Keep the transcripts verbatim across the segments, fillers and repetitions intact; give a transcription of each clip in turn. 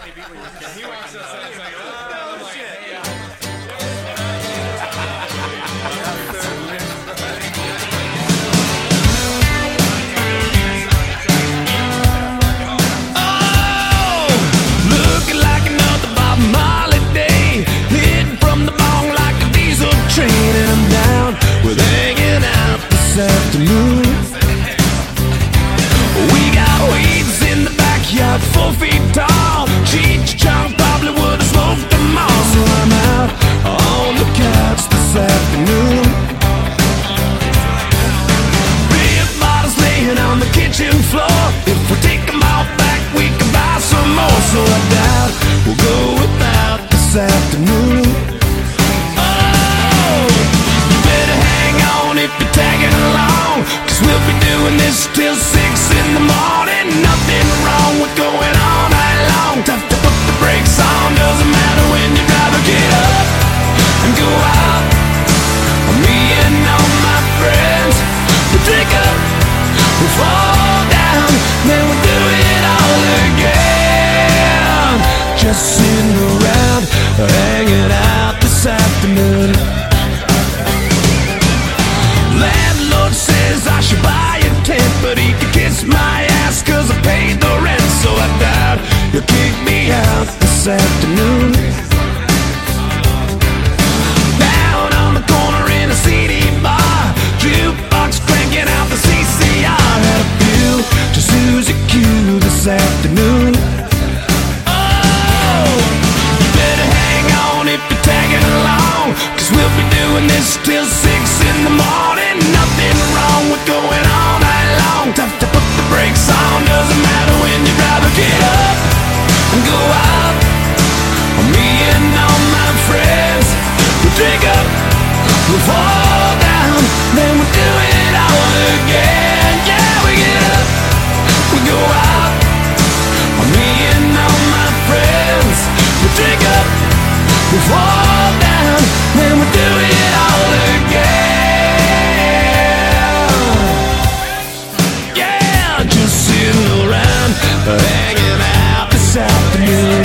He walks outside, he's like, oh, shit. Oh, looking like another Bob Marley day, hitting from the bong like a diesel train, and I'm down with hanging out this afternoon. We got weeds in the backyard, four feet tall. Cheech Chong probably would've smoked them all, so I'm out on the couch this afternoon. Beer bottles laying on the kitchen floor. If we take them all back, we can buy some more. So I doubt we'll go without this afternoon. Oh, you better hang on if you're tagging along, 'cause we'll be doing this till six in the morning. Nothing wrong with going all night long. Tough to put the brakes on, doesn't matter when you drive or get up and go out. Me and all my friends, we drink up, we fall down, then we do it all again. Just sitting around, hanging out this afternoon. Landlord says I should buy a tent, but he can kiss my ass 'cause I paid the rent. So I doubt he'll kick me out this afternoon. Down on the corner in a C D bar, jukebox cranking out the C C R. Had a few to Susie Q this afternoon. Oh, you better hang on if you're tagging along, 'cause we'll be doing this till six in the morning. Nothing wrong with going all night long. Tough to put the brakes on, doesn't matter when you drive or get up and go out. Me and all my friends, we drink up, we fall down, then we do it all again. Yeah, we get up, we go out. Me and all my friends, we drink up, we fall down, then we do it all again. Yeah, just sitting around, hanging out this afternoon.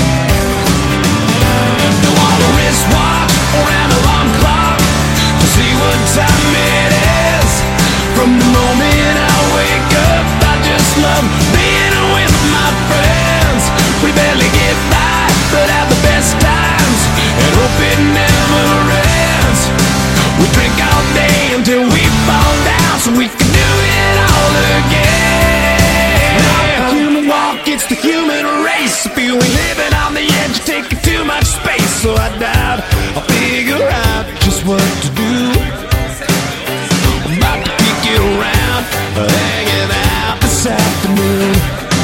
Wristwatch around the alarm clock to see what time it is. From the moment I wake up, I just love being with my friends. We barely get by, but have the best times, and hope it never ends. We drink all day until we fall down, so we can do it all again. Not the human walk, it's the human race. If you ain't living on the edge, you're taking too much space. So I doubt I'll figure out just what to do. I'm about to kick it around, hanging out this afternoon.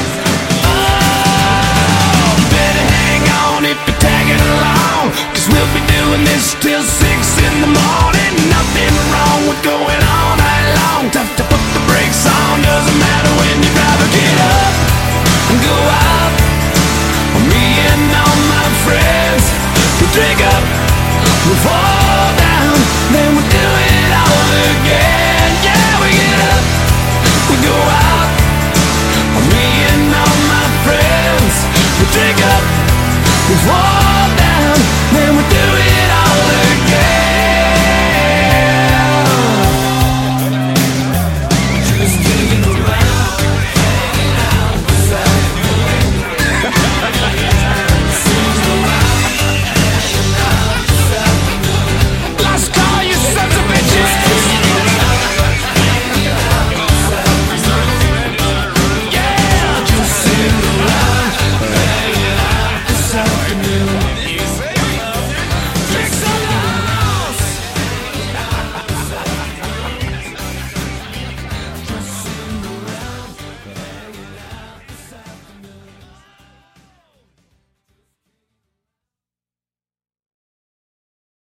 Oh, better hang on if you're tagging along, 'cause we'll be doing this till six in the morning. Nothing wrong with going all night long. Tough to put the brakes on, doesn't matter when you drive or get up and go out. Me and all my friends, we drink up, we fall down, then we do it all again. Yeah, we get up, we go out. Me and all my friends, we drink up, we fall